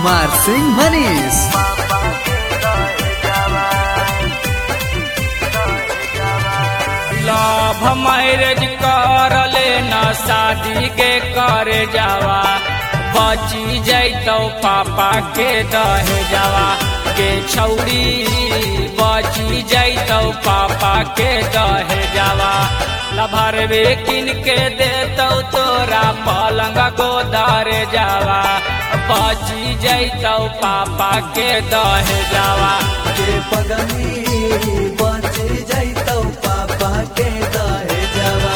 Kumar Singh Manish. Love marriage कर लेना शादी के करे जावा, बची जैतो पापा के दहे जावा के छौरी, बची जैतो पापा के दहे जावा। लभरवे किन के देतो तोरा पलंग गोदारे जावा, बची जैतो पापा के दहे जावा के पगनी बच जैतो पापा के दहे जावा।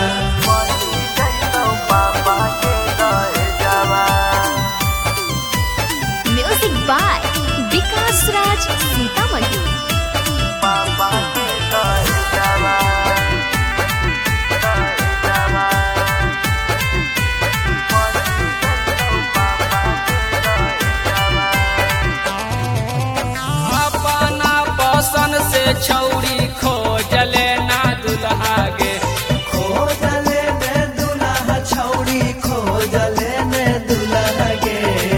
Music by Vikas Raj Sitamarhi. अपना पसंद से छौरी खोजले ना दुल्हा गे, खोजले ने दुल्हा छौरी खोजले ने दुल्हा गे।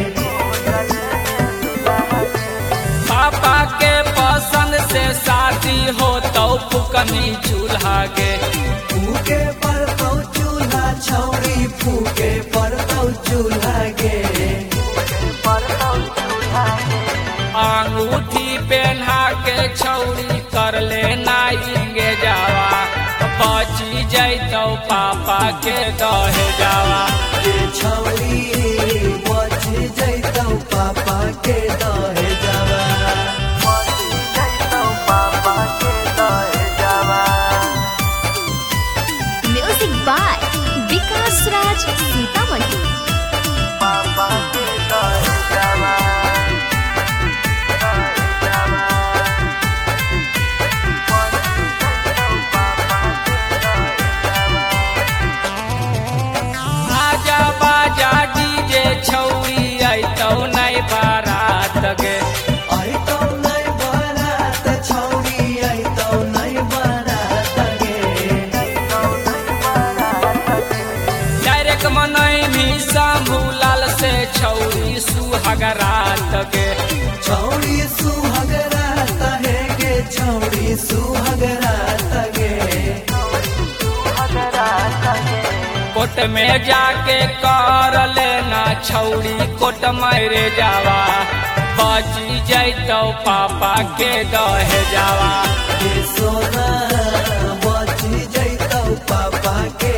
पापा के पसंद से शादी हो तो फुकनी चूल्हा गे। फूके पर तो चूल्हा छौरी फूके पर तो चूल्हा गे। अंगूठी पहना के छौरी कर ले नाइंगे जावा, बची जैतो पापा के दहे जावा के छौरी बच जैतो पापा के दहे जावा। Music by Vikas Raj Sitamarhi. आजा बाजा डीजे छौरी अइतौ नहीं बारात गे। अइतौ नहीं बारात छौरी अइतौ नहीं बारात गे। डायरेक्ट मनई भी शंभूलाल से छौरी सुहागरात गे। छौरी सुहागरात है गे छौरी सुहागरात गे। कोट में जाके कर लेना छौरी कोट मारे जावा, बची जैतो पापा के दहे जावा के सोना बच जैतो पापा के